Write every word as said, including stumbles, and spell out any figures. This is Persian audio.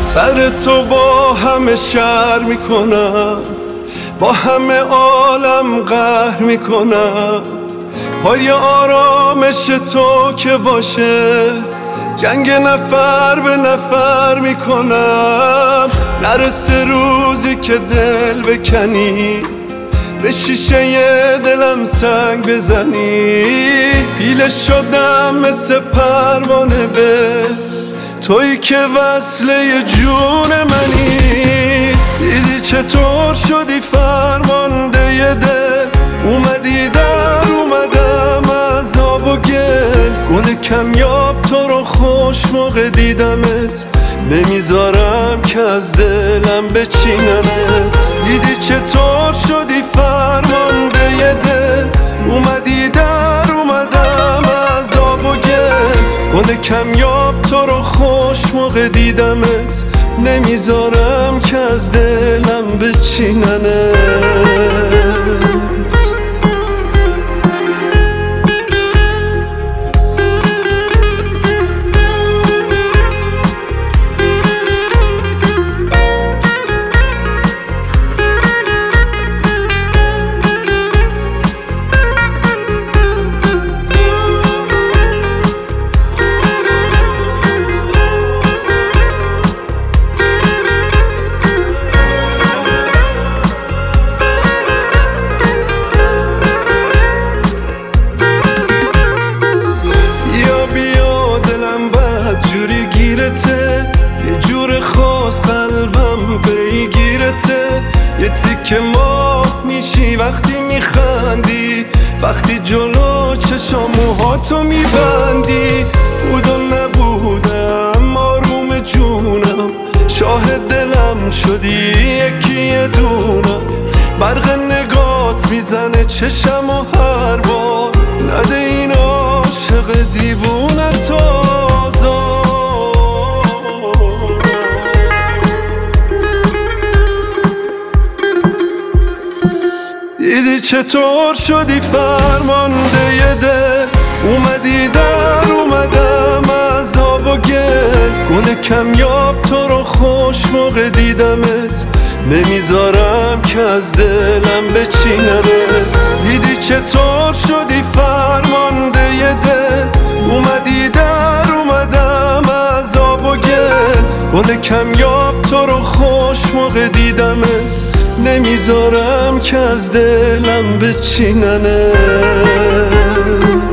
سر تو با همه شر میکنم، با همه عالم قهر میکنم. پای آرامش تو که باشه جنگ نفر به نفر میکنم. نرسه روزی که دل بکنی، به شیشه دلم سنگ بزنی. پیله شدم مثل پروانه بهت، تویی که وصله جون منی. دیدی چطور شدی فرمانده ی دل، اومدی در اومدم از آب و گل. گل کمیاب تو رو خوش موقع دیدمت، نمیذارم که از دلم بچیننت. دیدی چطور شدی فرمانده ی دل، اومدی در اومدم از آب و گل. گل کمیاب تو رو خوش موقع دیدمت، نمیذارم که از دلم بچیننت. جوری گیرته، یه جور خاص قلبم پیگیرته. یه تیکه ماه میشی وقتی میخندی، وقتی جلو چشام موهاتو میبندی. بود و نبودم آروم جونم، شاهد دلم شدی یکی یه دونم. برق نگات میزنه چشم و هر بار، نده این عاشق دیوونت آزار. دیدی چطور شدی فرمانده ی دل، اومدی در اومدم از آب و گل. گل کمیاب تو رو خوش موقع دیدمت، نمیذارم که از دلم بچیننت. دیدی چطور شدی فرمانده ی دل، اومدی در اومدم از آب و گل. گل کمیاب تو رو خوش موقع دیدمت، نمیذارم که از دلم بچیننت.